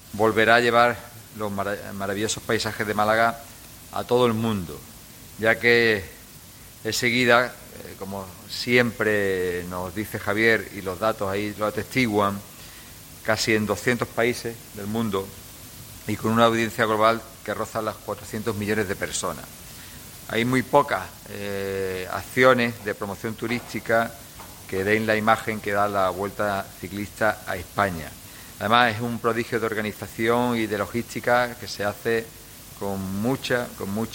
volverá a llevar los maravillosos paisajes de Málaga a todo el mundo, ya que enseguida, como siempre nos dice Javier y los datos ahí lo atestiguan, casi en 200 países del mundo y con una audiencia global que roza las 400 millones de personas. Hay muy pocas acciones de promoción turística que den la imagen que da la Vuelta Ciclista a España. Además, es un prodigio de organización y de logística que se hace con mucha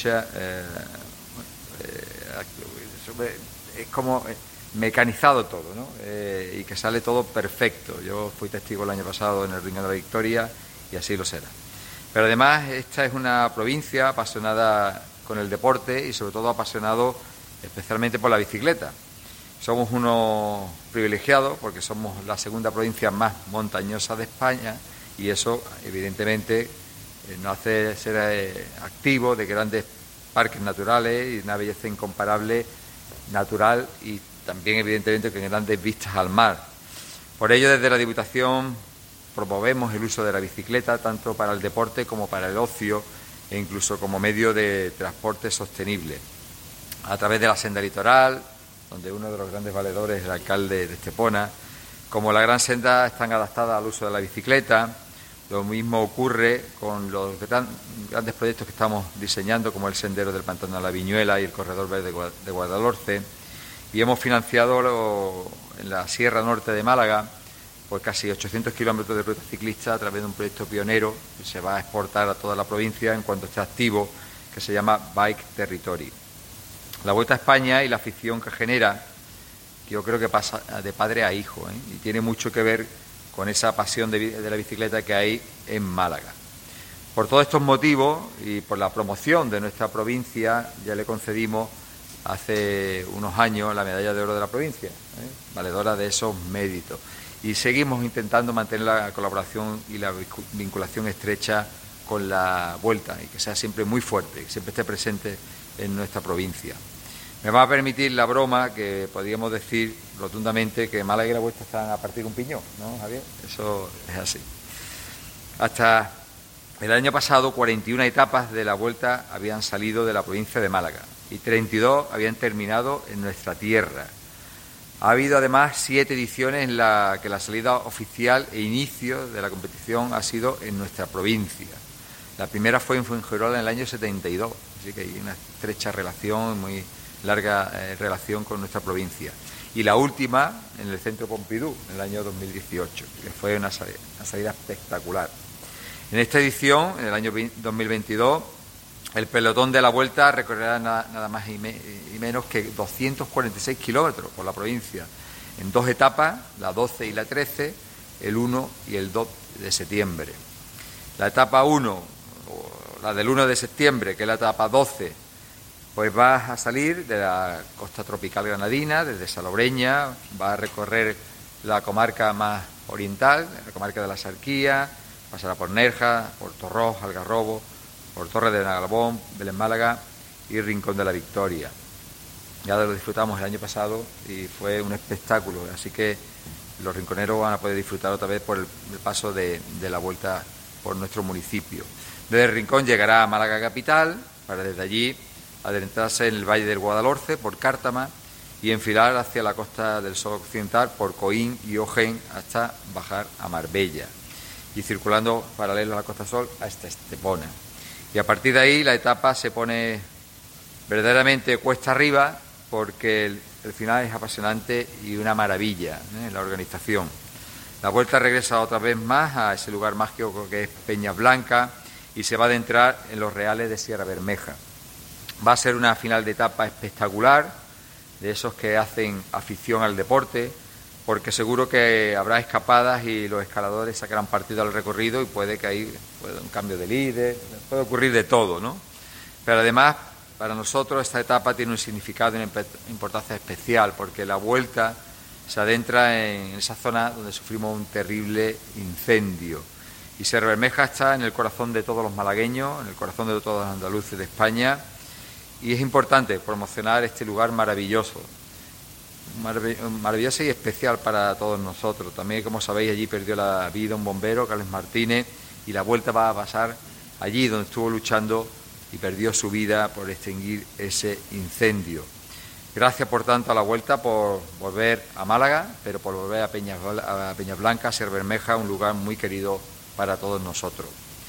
es como mecanizado todo, ¿no? Y que sale todo perfecto. Yo fui testigo el año pasado en el Rincón de la Victoria y así lo será. Pero además esta es una provincia apasionada con el deporte y sobre todo apasionado especialmente por la bicicleta. Somos unos privilegiados porque somos la segunda provincia más montañosa de España y eso evidentemente nos hace ser activos de grandes parques naturales y una belleza incomparable natural y también evidentemente con grandes vistas al mar. Por ello desde la Diputación promovemos el uso de la bicicleta tanto para el deporte como para el ocio e incluso como medio de transporte sostenible. A través de la senda litoral, donde uno de los grandes valedores es el alcalde de Estepona, como la gran senda están adaptadas al uso de la bicicleta. Lo mismo ocurre con los grandes proyectos que estamos diseñando, como el Sendero del Pantano de la Viñuela y el Corredor Verde de Guadalhorce. Y hemos financiado en la Sierra Norte de Málaga por casi 800 kilómetros de ruta ciclista a través de un proyecto pionero que se va a exportar a toda la provincia en cuanto esté activo, que se llama Bike Territory. La Vuelta a España y la afición que genera, que yo creo que pasa de padre a hijo, y tiene mucho que ver con esa pasión de la bicicleta que hay en Málaga. Por todos estos motivos y por la promoción de nuestra provincia, ya le concedimos hace unos años la medalla de oro de la provincia, valedora de esos méritos. Y seguimos intentando mantener la colaboración y la vinculación estrecha con la Vuelta y que sea siempre muy fuerte, que siempre esté presente en nuestra provincia. Me va a permitir la broma que podríamos decir rotundamente que Málaga y la Vuelta están a partir de un piñón, ¿no, Javier? Eso es así. Hasta el año pasado, 41 etapas de la Vuelta habían salido de la provincia de Málaga y 32 habían terminado en nuestra tierra. Ha habido además 7 ediciones en la que la salida oficial e inicio de la competición ha sido en nuestra provincia. La primera fue en Fuengirola en el año 72, así que hay una estrecha relación, muy larga relación con nuestra provincia. Y la última en el Centro Pompidou, en el año 2018, que fue una salida espectacular. En esta edición, en el año 2022, el pelotón de la Vuelta recorrerá nada más y menos que 246 kilómetros por la provincia, en 2 etapas, la 12 y la 13, el 1 y el 2 de septiembre. La etapa 1, la del 1 de septiembre, que es la etapa 12, pues va a salir de la costa tropical granadina, desde Salobreña, va a recorrer la comarca más oriental, la comarca de la Sarquía, pasará por Nerja, por Torrós, Algarrobo, por Torres de Nagalbón, Belén Málaga y Rincón de la Victoria. Ya lo disfrutamos el año pasado y fue un espectáculo, así que los rinconeros van a poder disfrutar otra vez por el paso de la Vuelta por nuestro municipio. Desde el Rincón llegará a Málaga capital, para desde allí adentrarse en el Valle del Guadalhorce por Cártama y enfilar hacia la Costa del Sol occidental por Coín y Ojén hasta bajar a Marbella y circulando paralelo a la Costa Sol hasta Estepona. Y a partir de ahí la etapa se pone verdaderamente cuesta arriba porque el final es apasionante y una maravilla, la organización. La Vuelta regresa otra vez más a ese lugar mágico que es Peñas Blancas y se va a adentrar en los reales de Sierra Bermeja. Va a ser una final de etapa espectacular, de esos que hacen afición al deporte, porque seguro que habrá escapadas y los escaladores sacarán partido al recorrido y puede que ahí pueda un cambio de líder, puede ocurrir de todo, ¿no? Pero además, para nosotros esta etapa tiene un significado y una importancia especial, porque la Vuelta se adentra en esa zona donde sufrimos un terrible incendio. Y Sierra Bermeja está en el corazón de todos los malagueños, en el corazón de todos los andaluces de España, y es importante promocionar este lugar maravilloso y especial para todos nosotros. También, como sabéis, allí perdió la vida un bombero, Carles Martínez, y la vuelta va a pasar allí donde estuvo luchando y perdió su vida por extinguir ese incendio. Gracias, por tanto, a la Vuelta por volver a Málaga, pero por volver a Peñasblanca, Ser Bermeja, un lugar muy querido para todos nosotros.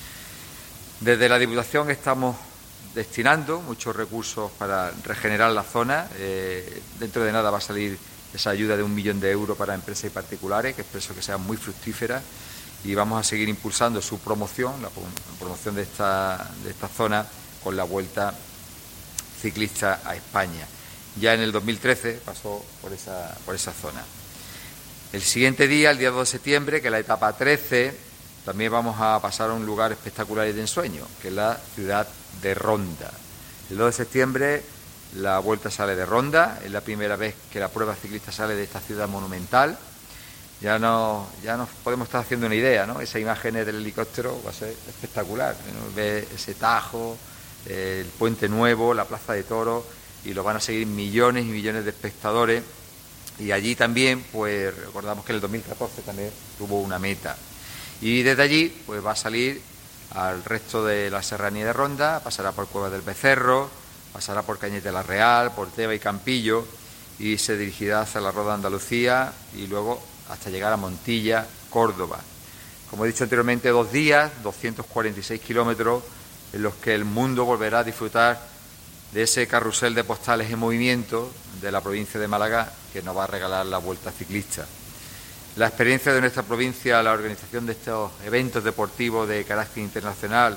Desde la Diputación estamos destinando muchos recursos para regenerar la zona. Dentro de nada va a salir esa ayuda de 1 millón de euros para empresas y particulares, que espero que sea muy fructífera, y vamos a seguir impulsando su promoción, la promoción de esta zona con la Vuelta Ciclista a España. Ya en el 2013 pasó por esa zona. El siguiente día, el día 2 de septiembre, que es la etapa 13, también vamos a pasar a un lugar espectacular y de ensueño, que es la ciudad de Ronda. El 2 de septiembre la Vuelta sale de Ronda, es la primera vez que la prueba ciclista sale de esta ciudad monumental. Ya nos podemos estar haciendo una idea, ¿no? Esas imágenes del helicóptero va a ser espectacular, ¿no? Ver ese Tajo, el Puente Nuevo, la Plaza de Toros, y lo van a seguir millones y millones de espectadores. Y allí también, pues recordamos que en el 2014 también tuvo una meta. Y desde allí, pues va a salir al resto de la serranía de Ronda, pasará por Cuevas del Becerro, pasará por Cañete la Real, por Teba y Campillo, y se dirigirá hacia la Roda de Andalucía y luego hasta llegar a Montilla, Córdoba. Como he dicho anteriormente, 2 días, 246 kilómetros, en los que el mundo volverá a disfrutar de ese carrusel de postales en movimiento de la provincia de Málaga que nos va a regalar la Vuelta Ciclista. La experiencia de nuestra provincia, la organización de estos eventos deportivos de carácter internacional,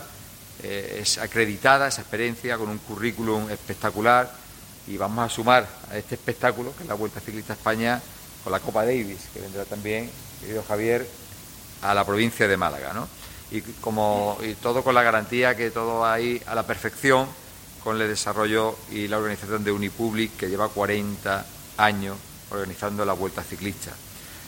es acreditada, esa experiencia, con un currículum espectacular, y vamos a sumar a este espectáculo, que es la Vuelta Ciclista a España, con la Copa Davis, que vendrá también, querido Javier, a la provincia de Málaga, ¿no? Y todo con la garantía que todo va a ir a la perfección, con el desarrollo y la organización de Unipublic, que lleva 40 años organizando la Vuelta Ciclista.